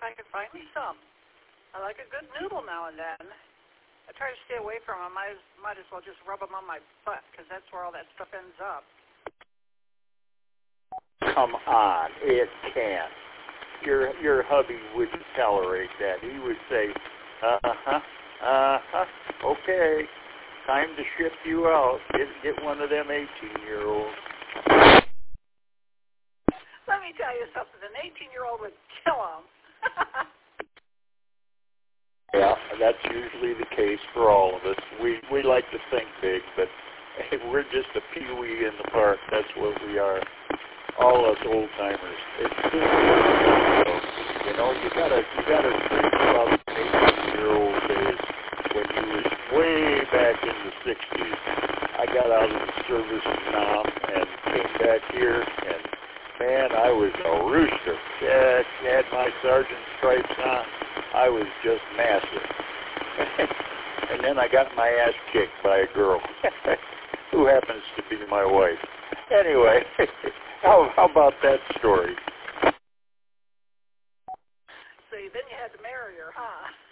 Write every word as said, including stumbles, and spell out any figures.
I can find me some. I like a good noodle now and then. I try to stay away from them. I might as well just rub them on my butt because that's where all that stuff ends up. Come on, it can't. Your your hubby wouldn't tolerate that. He would say, uh-huh, uh-huh, okay, time to ship you out. Get, get one of them eighteen-year-olds. Let me tell you something. An eighteen-year-old would kill him. Yeah, that's usually the case for all of us. We we like to think big, but we're just a peewee in the park. That's what we are. All us old timers. It's just, you know, you gotta you gotta think about the eighteen-year-old days when you was way back in the sixties. I got out of the service in Nam and came back here, and man, I was a rooster. Yeah, had my sergeant stripes on. I was just massive. And then I got my ass kicked by a girl who happens to be my wife. Anyway. How, how about that story? See, then you had to marry her, huh?